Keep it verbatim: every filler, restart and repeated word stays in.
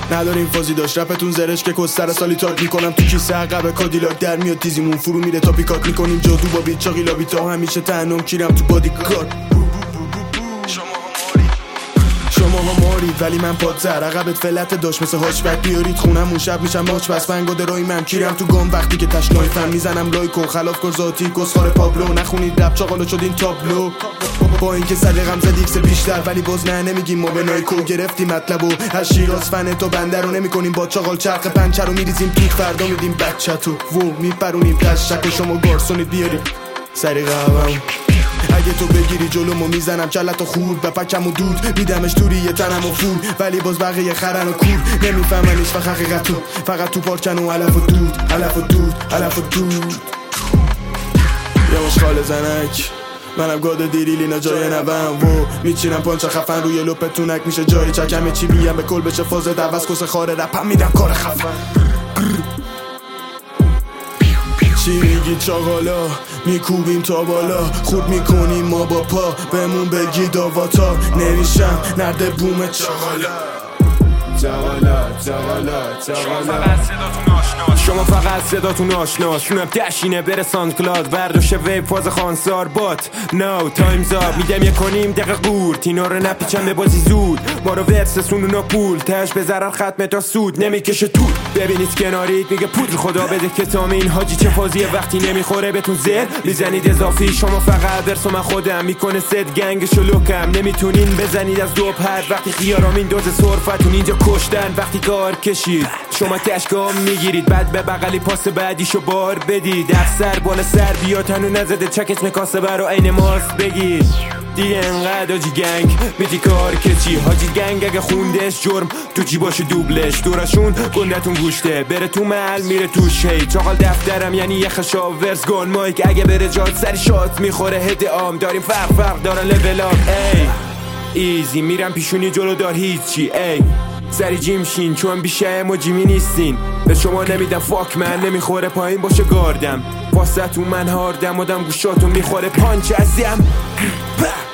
نداریم فازی داشت رپتون زرش که کستر سالی تاک میکنم تو کیسه عقب کادیلاک در میاد تیزیمون فرو میره تا پیکات میکنیم جادو با بیت چاقی لابیتا همیشه تنم کیرم تو بادی کارت شما ها مارید ولی من پادزر عقبت فلت داشت مثل هاچبک بیارید خونم اون شب میشم ماچ بس فنگاد رای من کیرم تو گام وقتی که تشنای فن میزنم لایک کن خلاف کن ذاتی کسخار پابلو نخونید رپ چاقالو شدین تابلو با اینکه سلیقم زد ایکس بیشتر ولی باز نه نمیگیم ما به نایکو گرفتیم مطلبو از شیراز فن تو بنده رو نمیکنیم با چاقال چرخ پنچر رو میریزیم تو فردا میدیم بچه‌تو و میپرونیم تشک شما گارسونید بیارید سری قهوه‌مو اگه تو بگیری جلومو میزنم کلتو خورد بپکم و دود میدمش توری یه تنم و فول ولی باز بقیه خرن و کور نمیفهمن ایش و حقیقتو فقط تو پارکن و علف و دود علف و دود علف و دود یواش خال زنک منم گاد دیریل اینا جای نوم و میچینم پانچه خفن روی لپتونک میشه جای چکمه چی بیم به کل بشه فاز دوست کس خاره رپم میدم کار خفن چی میگی چاقالا میکوبیم تا بالا خود میکنیم ما با پا بهمون بگی داواتا نمیشم نرده بوم چاقالا چاقالا چاقالا چاقالا شما فقط صداتون آشناست شونم دشینه بره ساند کلاد برداشته ویب فاز خانسار بات نو تایمز آب میدم یک کنیم دقیقه قورت اینا رو نپیچم به بازی زود ما رو ورسسون اونا پول تش بذارن ختمه تا سود نمیکشه طول ببینید کنارید میگه پودر خدا بده که تامین حاجی چه فازیه وقتی نمیخوره بهتون زر میزنید اضافی شما فقط درس و من خودم میکنه ست گنگشو لوکم نمیتونین بزنید از دو پر وقتی خیارام این دوز صرفتون اینجا کشتن وقتی کار کشید شما تشکام میگیرید بعد به بغلی پاس بعدیشو بار بدید افسر بالا سر بیا تنو نزده چکت مکاسه برا عین ماست بگید دیگه انقدر آجی گنگ میتی کار کچی حاجی گنگ اگه خوندش جرم تو چی باشه دوبلش دورشون گندتون گوشته بره تو محل میره توش هی چاقال دفترم یعنی یه خشاورز گون مایک اگه بره جاد سری شات میخوره هد عام داریم فرق فرق دارن لولاب ای ایزی میرم پیشونی جلو دار هیچی ای سری جیم شین چون بیشه و جیمی نیستین به شما نمیدم فاک من نمیخوره پایین باشه گاردم واسه تو من هاردم آدم گوشاتون میخوره پانچ ازیم